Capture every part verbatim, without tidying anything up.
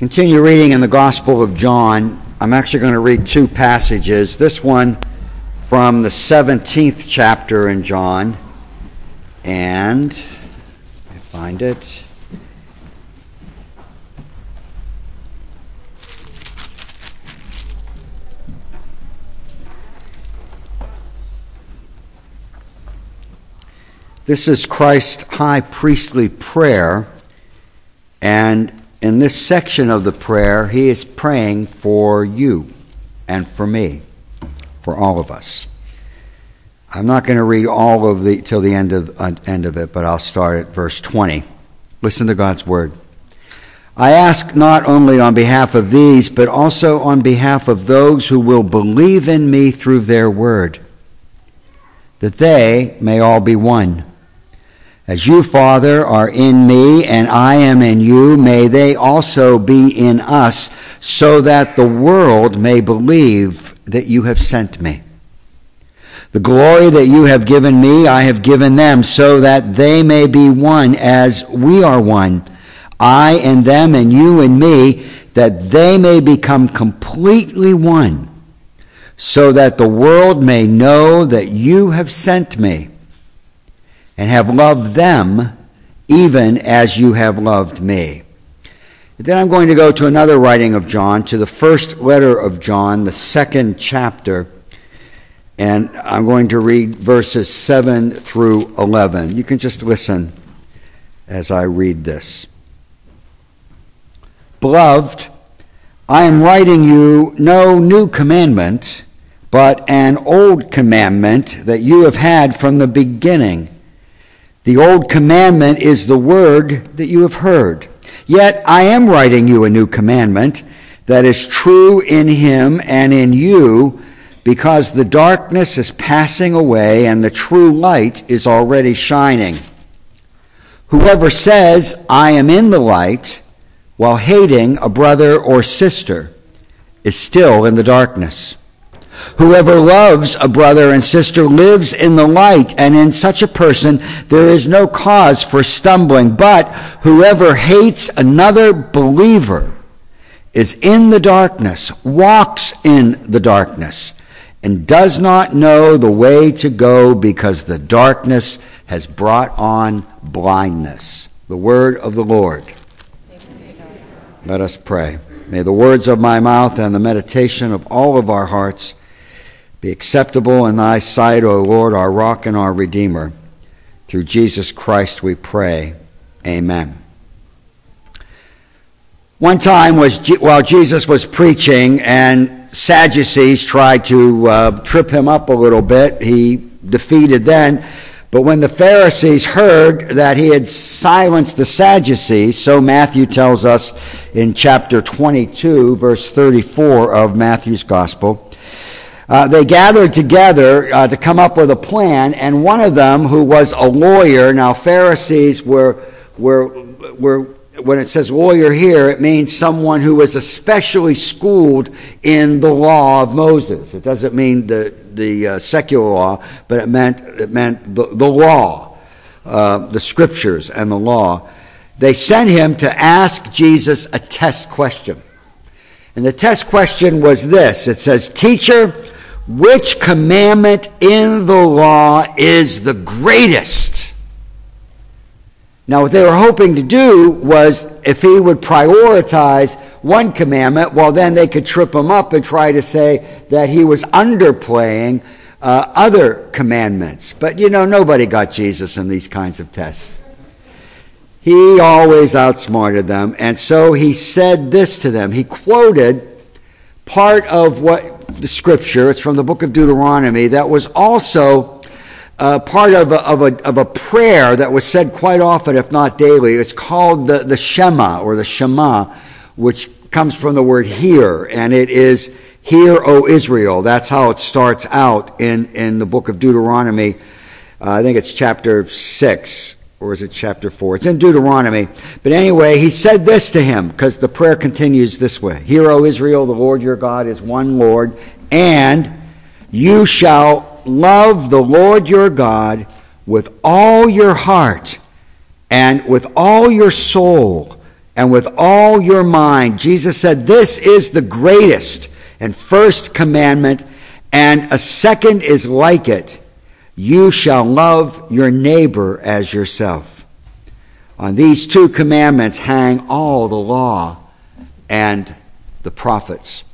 Continue reading in the Gospel of John. I'm actually going to read two passages. This one from the seventeenth chapter in John. And, let me find it. This is Christ's high priestly prayer, and in this section of the prayer, he is praying for you and for me, for all of us. I'm not going to read all of the till the end of uh, end of it, but I'll start at verse twenty. Listen to God's word. I ask not only on behalf of these, but also on behalf of those who will believe in me through their word, that they may all be one. As you, Father, are in me and I am in you, may they also be in us, so that the world may believe that you have sent me. The glory that you have given me, I have given them, so that they may be one as we are one. I and them and you and me, that they may become completely one, so that the world may know that you have sent me and have loved them even as you have loved me. Then I'm going to go to another writing of John, to the first letter of John, the second chapter, and I'm going to read verses seven through eleven. You can just listen as I read this. Beloved, I am writing you no new commandment, but an old commandment that you have had from the beginning. The old commandment is the word that you have heard. Yet I am writing you a new commandment that is true in him and in you, because the darkness is passing away and the true light is already shining. Whoever says, I am in the light, while hating a brother or sister, is still in the darkness. Whoever loves a brother and sister lives in the light, and in such a person there is no cause for stumbling. But whoever hates another believer is in the darkness, walks in the darkness, and does not know the way to go, because the darkness has brought on blindness. The word of the Lord. Let us pray. May the words of my mouth and the meditation of all of our hearts be acceptable in thy sight, O Lord, our rock and our redeemer. Through Jesus Christ we pray. Amen. One time was while Jesus was preaching and Sadducees tried to uh, trip him up a little bit. He defeated them. But when the Pharisees heard that he had silenced the Sadducees, so Matthew tells us in chapter twenty-two, verse thirty-four of Matthew's Gospel, Uh, they gathered together uh, to come up with a plan, and one of them, who was a lawyer. Now, Pharisees were, were, were, when it says lawyer here, it means someone who was especially schooled in the law of Moses. It doesn't mean the the uh, secular law, but it meant it meant the, the law, uh, the scriptures and the law. They sent him to ask Jesus a test question, and the test question was this. It says, "Teacher, which commandment in the law is the greatest?" Now, what they were hoping to do was, if he would prioritize one commandment, well, then they could trip him up and try to say that he was underplaying uh, other commandments. But, you know, nobody got Jesus in these kinds of tests. He always outsmarted them. And so he said this to them. He quoted part of what the scripture, it's from the book of Deuteronomy, that was also uh, part of a, of, a, of a prayer that was said quite often, if not daily. It's called the, the Shema, or the Shema, which comes from the word hear, and it is, "Hear, O Israel." That's how it starts out in, in the book of Deuteronomy. Uh, I think it's chapter six, or is it chapter four? It's in Deuteronomy. But anyway, he said this to him, because the prayer continues this way. "Hear, O Israel, the Lord your God is one Lord, and you shall love the Lord your God with all your heart and with all your soul and with all your mind. Jesus said, this is the greatest and first commandment, and a second is like it. You shall love your neighbor as yourself. On these two commandments hang all the law and the prophets.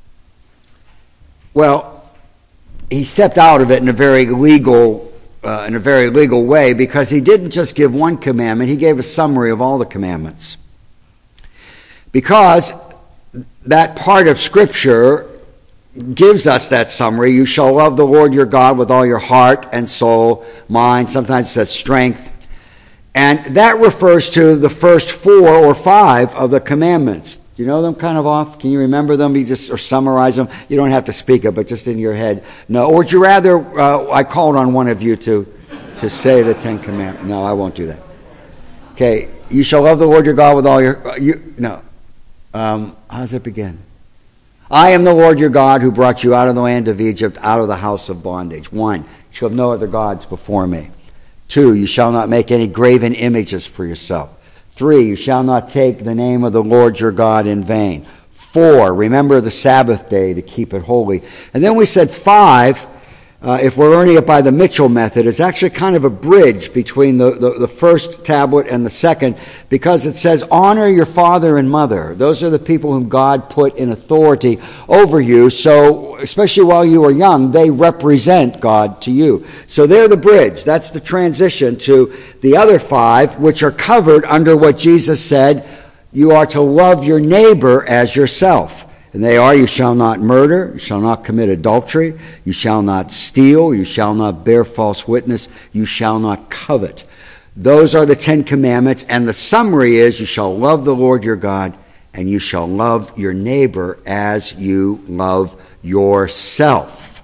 Well, he stepped out of it in a very legal, uh, in a very legal way, because he didn't just give one commandment; he gave a summary of all the commandments. Because that part of Scripture gives us that summary. You shall love the Lord your God with all your heart and soul, mind. Sometimes it says strength. And that refers to the first four or five of the commandments. Do you know them kind of off? Can you remember them? You just or summarize them. You don't have to speak it, but just in your head. No. Or would you rather uh, I called on one of you to to say the Ten Commandments? No, I won't do that. Okay. You shall love the Lord your God with all your. Uh, you, no. Um, how does it begin? I am the Lord your God who brought you out of the land of Egypt, out of the house of bondage. One, you shall have no other gods before me. Two, you shall not make any graven images for yourself. Three, you shall not take the name of the Lord your God in vain. Four, remember the Sabbath day to keep it holy. And then we said five, uh, if we're learning it by the Mitchell method, it's actually kind of a bridge between the, the, the first tablet and the second, because it says, honor your father and mother. Those are the people whom God put in authority over you. So, especially while you are young, they represent God to you. So they're the bridge. That's the transition to the other five, which are covered under what Jesus said, you are to love your neighbor as yourself. And they are, you shall not murder, you shall not commit adultery, you shall not steal, you shall not bear false witness, you shall not covet. Those are the Ten Commandments, and the summary is, you shall love the Lord your God, and you shall love your neighbor as you love yourself.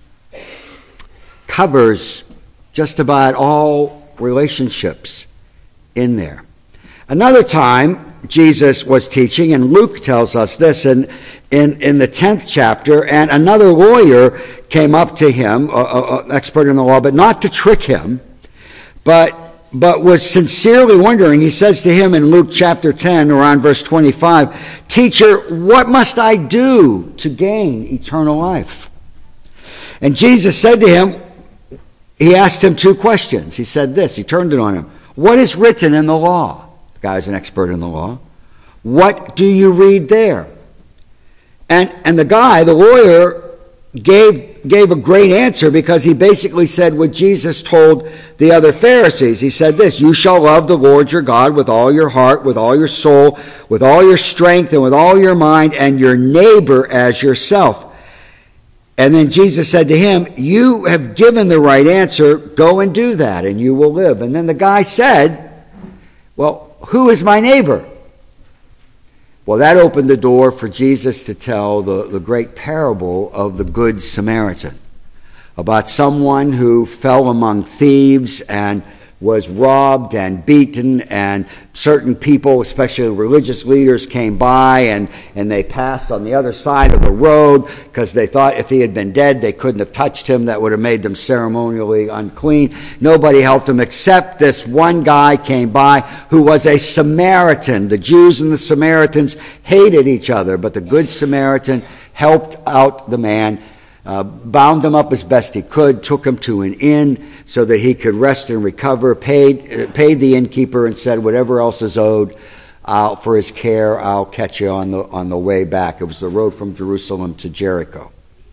Covers just about all relationships in there. Another time, Jesus was teaching, and Luke tells us this in, in, in the tenth chapter, and another lawyer came up to him, an expert in the law, but not to trick him, but, but was sincerely wondering. He says to him in Luke chapter ten, around verse twenty-five, Teacher, what must I do to gain eternal life? And Jesus said to him, he asked him two questions. He said this, he turned it on him. What is written in the law? Guy's an expert in the law. What do you read there? And and the guy, the lawyer, gave gave a great answer, because he basically said what Jesus told the other Pharisees. He said this, you shall love the Lord your God with all your heart, with all your soul, with all your strength, and with all your mind, and your neighbor as yourself. And then Jesus said to him, you have given the right answer. Go and do that, and you will live. And then the guy said, well, who is my neighbor? Well, that opened the door for Jesus to tell the, the great parable of the Good Samaritan, about someone who fell among thieves and was robbed and beaten, and certain people, especially religious leaders, came by and, and they passed on the other side of the road because they thought if he had been dead, they couldn't have touched him. That would have made them ceremonially unclean. Nobody helped him except this one guy came by who was a Samaritan. The Jews and the Samaritans hated each other, but the Good Samaritan helped out the man, Uh, bound him up as best he could, took him to an inn so that he could rest and recover, paid uh, paid the innkeeper, and said, whatever else is owed I'll, for his care, I'll catch you on the on the way back. It was the road from Jerusalem to Jericho.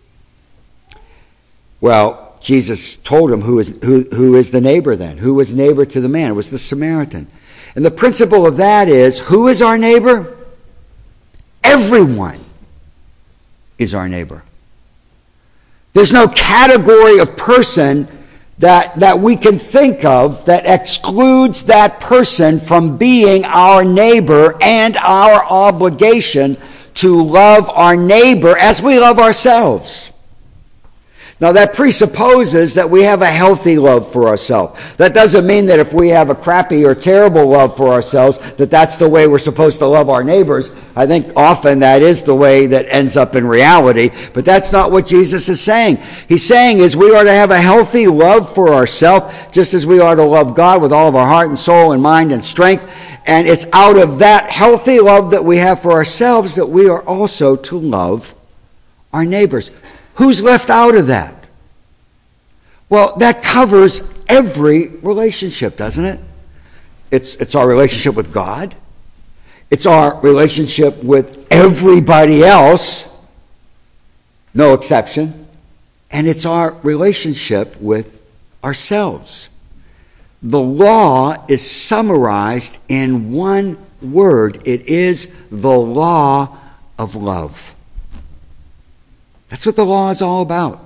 Well, Jesus told him who is who who is the neighbor then? Who was neighbor to the man? It was the Samaritan. And the principle of that is, who is our neighbor? Everyone is our neighbor. There's no category of person that, that we can think of that excludes that person from being our neighbor, and our obligation to love our neighbor as we love ourselves. Now, that presupposes that we have a healthy love for ourselves. That doesn't mean that if we have a crappy or terrible love for ourselves, that that's the way we're supposed to love our neighbors. I think often that is the way that ends up in reality, but that's not what Jesus is saying. He's saying is we are to have a healthy love for ourselves, just as we are to love God with all of our heart and soul and mind and strength. And it's out of that healthy love that we have for ourselves that we are also to love our neighbors. Who's left out of that? Well, that covers every relationship, doesn't it? It's, it's our relationship with God. It's our relationship with everybody else, no exception. And it's our relationship with ourselves. The law is summarized in one word. It is the law of love. That's what the law is all about.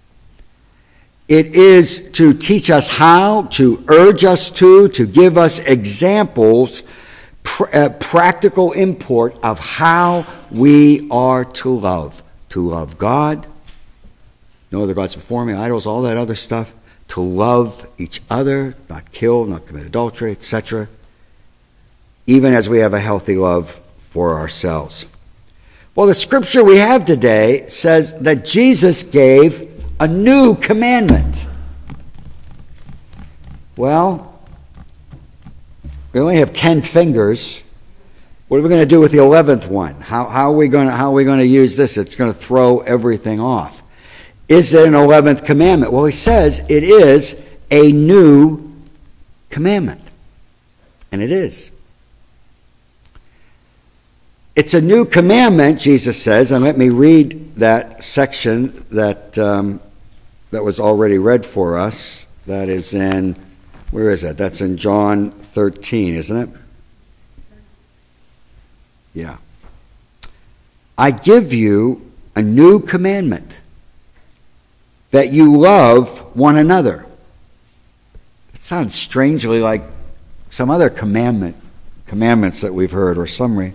It is to teach us how, to urge us to, to give us examples, pr- uh, practical import of how we are to love. To love God, no other gods before me, idols, all that other stuff. To love each other, not kill, not commit adultery, et cetera. Even as we have a healthy love for ourselves. Well, the scripture we have today says that Jesus gave a new commandment. Well, we only have ten fingers. What are we going to do with the eleventh one? How, how are we going to, how are we going to use this? It's going to throw everything off. Is it an eleventh commandment? Well, he says it is a new commandment. And it is. It's a new commandment, Jesus says, and let me read that section that um, that was already read for us. That is in, where is that? That's in John thirteen, isn't it? Yeah. I give you a new commandment, that you love one another. It sounds strangely like some other commandment, commandments that we've heard, or summary.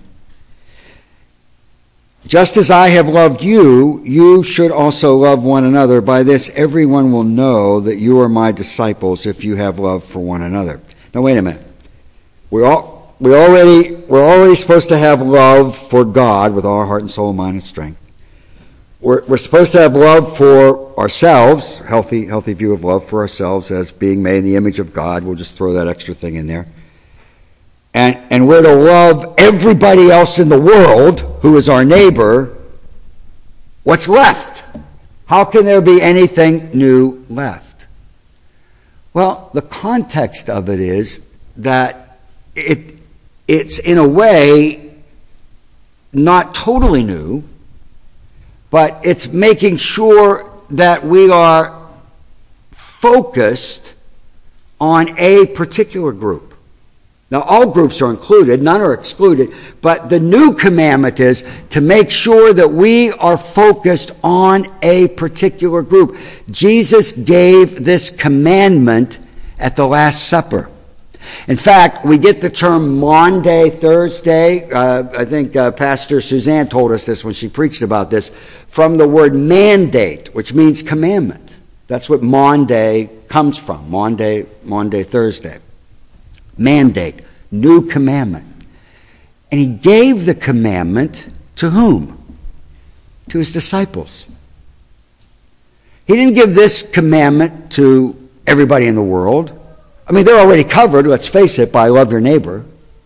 Just as I have loved you, you should also love one another. By this, everyone will know that you are my disciples if you have love for one another. Now, wait a minute. We all, we already, we're already supposed to have love for God with all our heart and soul, mind and strength. We're, we're supposed to have love for ourselves, healthy, healthy view of love for ourselves as being made in the image of God. We'll just throw that extra thing in there. And, and we're to love everybody else in the world who is our neighbor. What's left? How can there be anything new left? Well, the context of it is that it it's in a way not totally new, but it's making sure that we are focused on a particular group. Now, all groups are included, none are excluded, but the new commandment is to make sure that we are focused on a particular group. Jesus gave this commandment at the Last Supper. In fact, we get the term Maundy Thursday. Uh, I think uh, Pastor Suzanne told us this when she preached about this, from the word mandate, which means commandment. That's what Maundy comes from, Maundy, Maundy Thursday. Mandate, new commandment. And he gave the commandment to whom? To his disciples. He didn't give this commandment to everybody in the world. I mean, they're already covered, let's face it, by love your neighbor.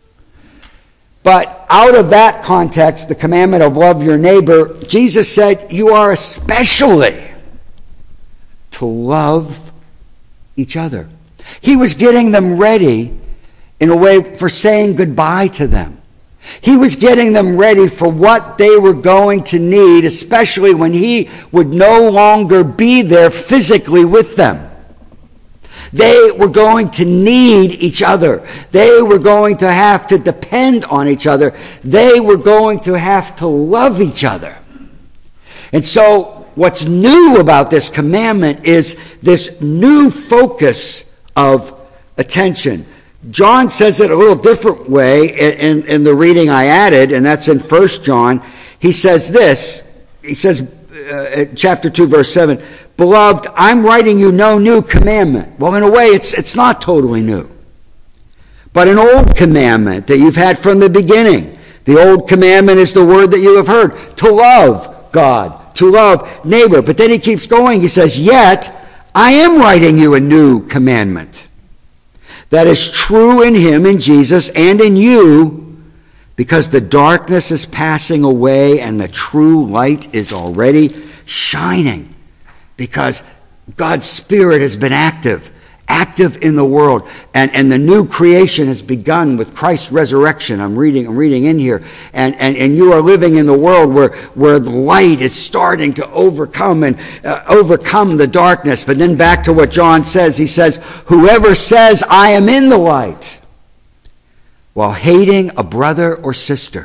But out of that context, the commandment of love your neighbor, Jesus said, you are especially to love each other. He was getting them ready in a way for saying goodbye to them. He was getting them ready for what they were going to need, especially when he would no longer be there physically with them. They were going to need each other. They were going to have to depend on each other. They were going to have to love each other. And so what's new about this commandment is this new focus of attention. John says it a little different way in, in, in the reading I added, and that's in First John. He says this, he says, uh, chapter two, verse seven, Beloved, I'm writing you no new commandment. Well, in a way, it's, it's not totally new. But an old commandment that you've had from the beginning. The old commandment is the word that you have heard, to love God, to love neighbor. But then he keeps going. He says, yet I am writing you a new commandment that is true in him, in Jesus, and in you, because the darkness is passing away and the true light is already shining. Because God's Spirit has been active, active in the world. And, and the new creation has begun with Christ's resurrection. I'm reading, I'm reading in here. And, and, and you are living in the world where, where the light is starting to overcome and uh, overcome the darkness. But then back to what John says. He says, whoever says, I am in the light, while hating a brother or sister,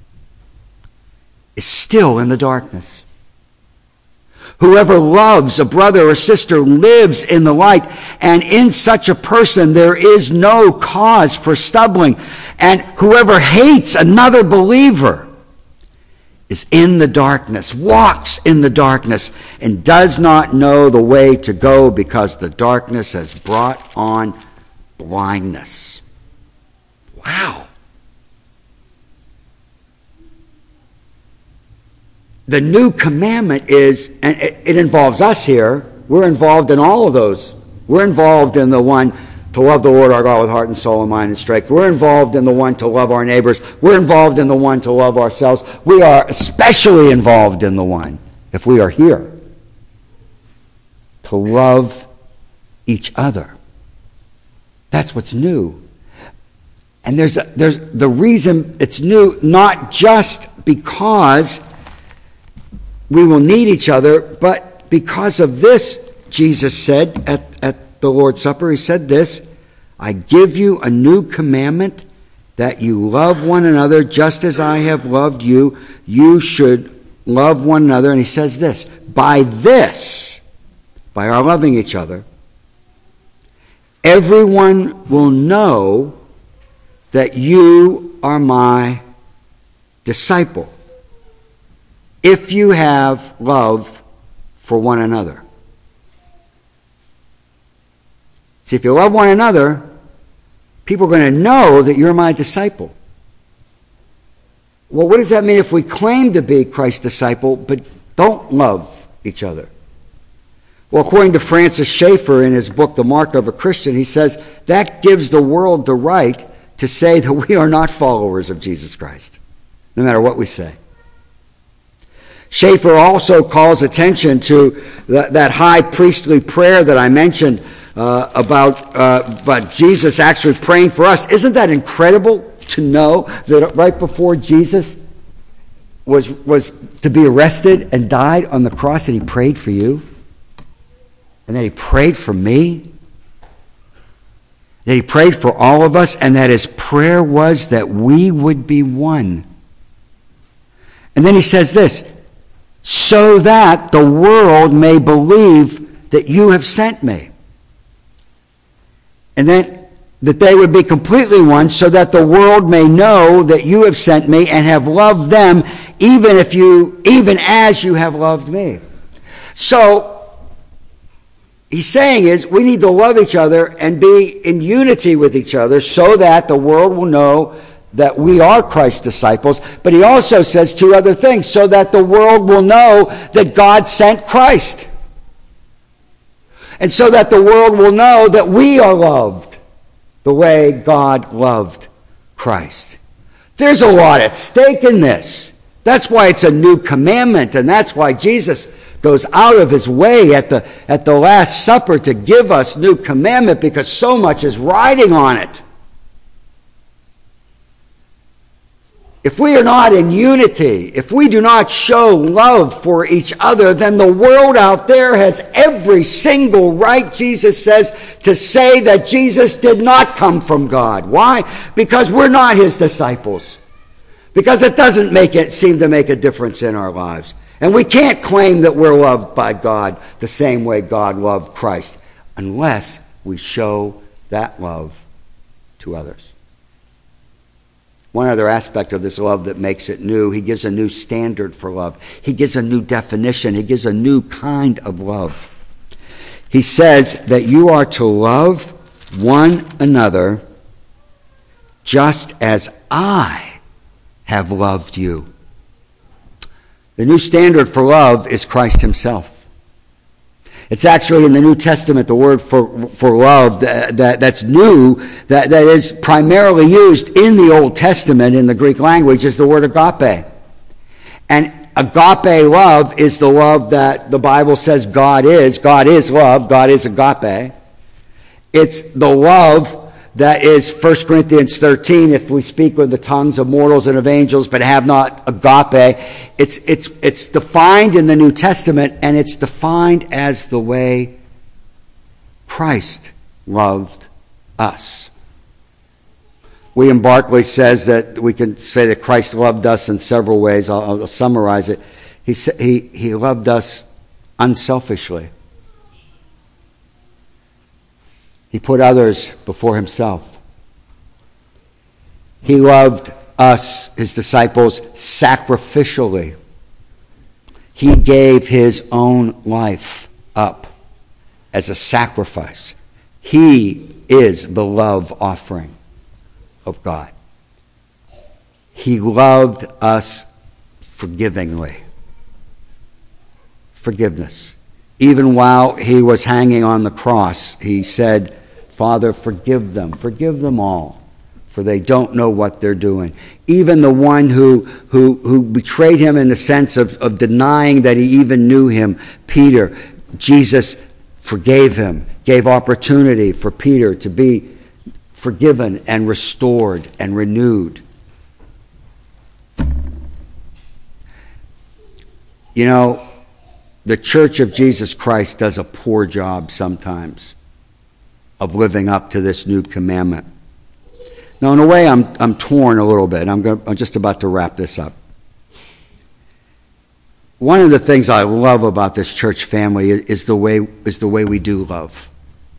is still in the darkness. Whoever loves a brother or sister lives in the light, and in such a person there is no cause for stumbling. And whoever hates another believer is in the darkness, walks in the darkness, and does not know the way to go because the darkness has brought on blindness. Wow. The new commandment is, and it involves us here, we're involved in all of those. We're involved in the one to love the Lord our God with heart and soul and mind and strength. We're involved in the one to love our neighbors. We're involved in the one to love ourselves. We are especially involved in the one, if we are here, to love each other. That's what's new. And there's a, there's the reason it's new, not just because we will need each other, but because of this, Jesus said at, at the Lord's Supper, he said this, I give you a new commandment that you love one another just as I have loved you. You should love one another. And he says this, by this, by our loving each other, everyone will know that you are my disciple, if you have love for one another. See, if you love one another, people are going to know that you're my disciple. Well, what does that mean if we claim to be Christ's disciple but don't love each other? Well, according to Francis Schaeffer in his book, The Mark of a Christian, he says that gives the world the right to say that we are not followers of Jesus Christ, no matter what we say. Schaeffer also calls attention to that, that high priestly prayer that I mentioned uh, about, uh, about Jesus actually praying for us. Isn't that incredible to know that right before Jesus was, was to be arrested and died on the cross, that he prayed for you? And that he prayed for me? That he prayed for all of us, and that his prayer was that we would be one. And then he says this, so that the world may believe that you have sent me. And then that they would be completely one, so that the world may know that you have sent me and have loved them, even if you, even as you have loved me. So he's saying is we need to love each other and be in unity with each other so that the world will know that we are Christ's disciples. But he also says two other things, so that the world will know that God sent Christ. And so that the world will know that we are loved the way God loved Christ. There's a lot at stake in this. That's why it's a new commandment, and that's why Jesus goes out of his way at the, at the Last Supper to give us new commandment, because so much is riding on it. If we are not in unity, if we do not show love for each other, then the world out there has every single right, Jesus says, to say that Jesus did not come from God. Why? Because we're not his disciples. Because it doesn't make it seem to make a difference in our lives. And we can't claim that we're loved by God the same way God loved Christ, unless we show that love to others. One other aspect of this love that makes it new, he gives a new standard for love. He gives a new definition. He gives a new kind of love. he says that you are to love one another just as I have loved you. The new standard for love is Christ himself. It's actually in the New Testament, the word for, for love that, that, that's new, that, that is primarily used in the Old Testament in the Greek language is the word agape. And agape love is the love that the Bible says God is. God is love. God is agape. It's the love that is First Corinthians thirteen, if we speak with the tongues of mortals and of angels, but have not agape. It's, it's, it's defined in the New Testament, and it's defined as the way Christ loved us. William Barclay says that we can say that Christ loved us in several ways. I'll, I'll summarize it. He, he, he loved us unselfishly. He put others before himself. He loved us, his disciples, sacrificially. He gave his own life up as a sacrifice. He is the love offering of God. He loved us forgivingly. Forgiveness. Even while he was hanging on the cross, he said, Father, forgive them, forgive them all, for they don't know what they're doing. Even the one who who, who betrayed him in the sense of, of denying that he even knew him, Peter, Jesus forgave him, gave opportunity for Peter to be forgiven and restored and renewed. You know, the Church of Jesus Christ does a poor job sometimes of living up to this new commandment. Now, in a way, I'm I'm torn a little bit. I'm going, I'm just about to wrap this up. One of the things I love about this church family is the way is the way we do love.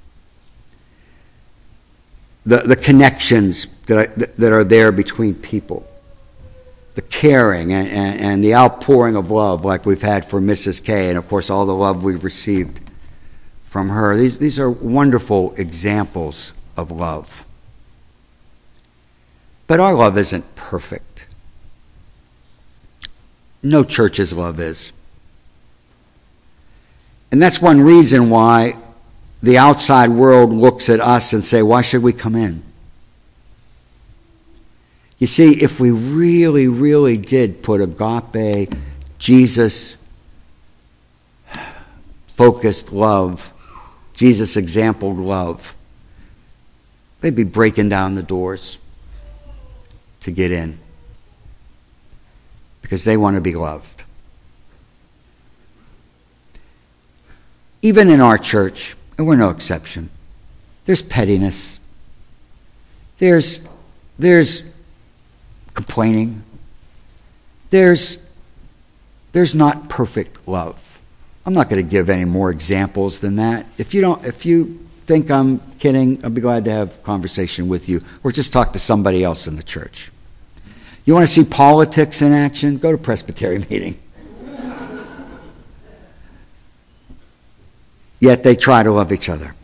The the connections that I, that are there between people. The caring and, and, and the outpouring of love like we've had for Missus K, and of course all the love we've received from her. These, these are wonderful examples of love. But our love isn't perfect. No church's love is. And that's one reason why the outside world looks at us and say, why should we come in? You see, if we really, really did put agape, Jesus-focused love, Jesus-exampled love, they'd be breaking down the doors to get in because they want to be loved. Even in our church, and we're no exception, there's pettiness. There's, there's complaining. There's, there's not perfect love. I'm not going to give any more examples than that. If you don't, if you think I'm kidding, I'll be glad to have a conversation with you, or just talk to somebody else in the church. You want to see politics in action? Go to Presbyterian meeting. Yet they try to love each other.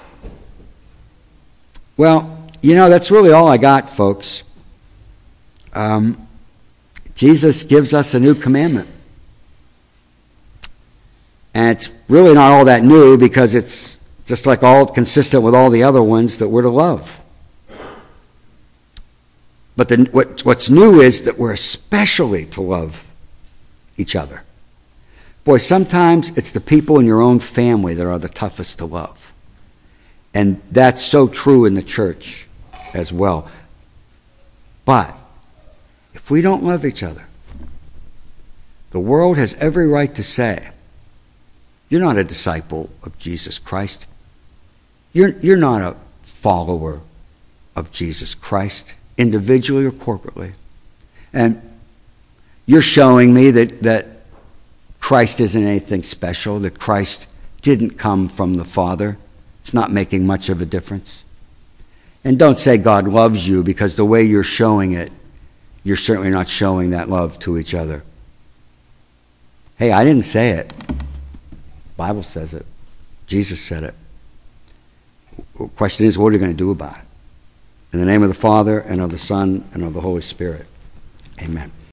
Well, you know, that's really all I got, folks. Um, Jesus gives us a new commandment. And it's really not all that new because it's just like all consistent with all the other ones that we're to love. But the, what, what's new is that we're especially to love each other. Boy, sometimes it's the people in your own family that are the toughest to love. And that's so true in the church as well. But if we don't love each other, the world has every right to say, you're not a disciple of Jesus Christ. You're, you're not a follower of Jesus Christ, individually or corporately. And you're showing me that, that Christ isn't anything special, that Christ didn't come from the Father. It's not making much of a difference. And don't say God loves you, because the way you're showing it, you're certainly not showing that love to each other. Hey, I didn't say it. The Bible says it. Jesus said it. The question is, what are you going to do about it? In the name of the Father, and of the Son, and of the Holy Spirit. Amen.